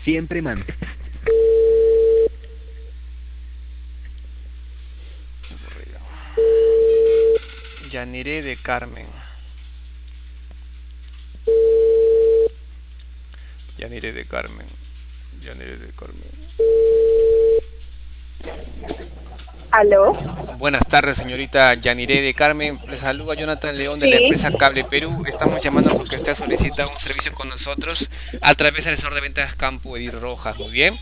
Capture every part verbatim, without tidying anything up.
siempre mantén. Yanire de Carmen. Yanire de Carmen. Yanire de Carmen. ¿Aló? Buenas tardes, señorita Yanire de Carmen. Les saluda Jonathan León de la Sí. empresa Cable Perú. Estamos llamando porque usted solicita un servicio con nosotros a través del sector de ventas Campo Edir Rojas. Muy bien.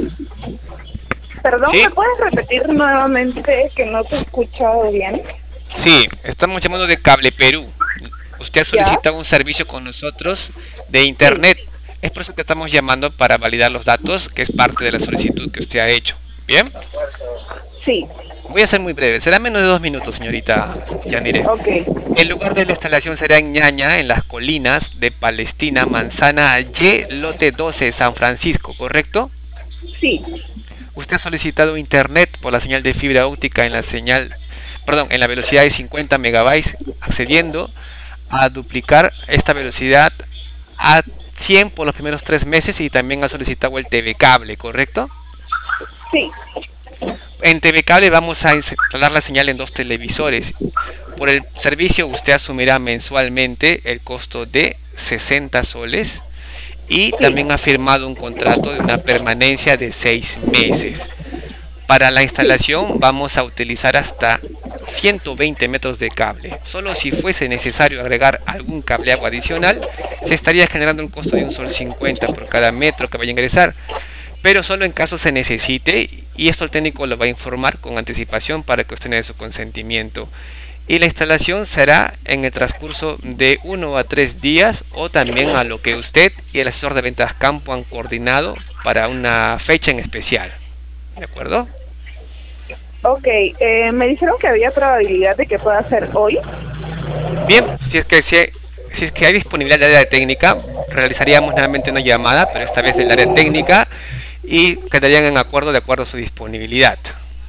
Perdón, ¿me ¿Sí? puedes repetir nuevamente que no te he escuchado bien? Sí, estamos llamando de Cable Perú. Usted ha ¿Ya? solicitado un servicio con nosotros de Sí, internet. Es por eso que estamos llamando para validar los datos, que es parte de la solicitud que usted ha hecho. Bien. sí. Voy a ser muy breve. Será menos de dos minutos, señorita Yanire. Ok. El lugar de la instalación será en Ñaña, en las colinas de Palestina, Manzana Y, lote doce, San Francisco, ¿correcto? Sí, Usted ha solicitado internet por la señal de fibra óptica en la señal, perdón, en la velocidad de cincuenta megabytes, accediendo a duplicar esta velocidad a cien por los primeros tres meses y también ha solicitado el T V cable, ¿correcto? sí. En T V cable vamos a instalar la señal en dos televisores. Por el servicio usted asumirá mensualmente el costo de sesenta soles y Sí. también ha firmado un contrato de una permanencia de seis meses. Para la instalación vamos a utilizar hasta ciento veinte metros de cable. Solo si fuese necesario agregar algún cableado adicional, se estaría generando un costo de un sol cincuenta por cada metro que vaya a ingresar, pero solo en caso se necesite, y esto el técnico lo va a informar con anticipación para que usted dé su consentimiento. Y la instalación será en el transcurso de uno a tres días o también a lo que usted y el asesor de ventas campo han coordinado para una fecha en especial. ¿De acuerdo? Ok, eh, me dijeron que había probabilidad de que pueda ser hoy. Bien, si es que, si, si es que hay disponibilidad del área técnica, realizaríamos nuevamente una llamada, pero esta vez del área técnica, y quedarían en acuerdo de acuerdo a su disponibilidad.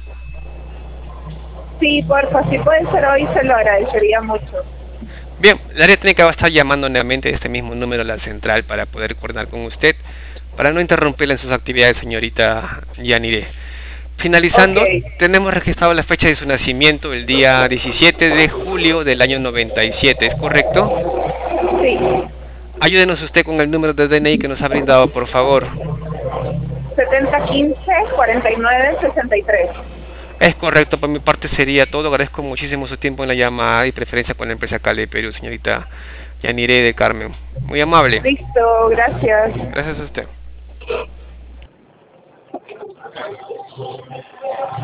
Sí, porfa, si puede ser hoy se lo agradecería mucho. Bien, el área técnica va a estar llamando nuevamente a este mismo número a la central para poder coordinar con usted, para no interrumpirle en sus actividades, señorita Yanire. Ok, Finalizando, tenemos registrado la fecha de su nacimiento, el día diecisiete de julio del año noventa y siete, ¿es correcto? sí. Ayúdenos usted con el número de D N I que nos ha brindado, por favor. setenta quince cuarenta y nueve sesenta y tres. Es correcto, por mi parte sería todo. Agradezco muchísimo su tiempo en la llamada y preferencia con la empresa Cale Perú, señorita Yanire de Carmen. Muy amable. Listo, gracias. Gracias a usted.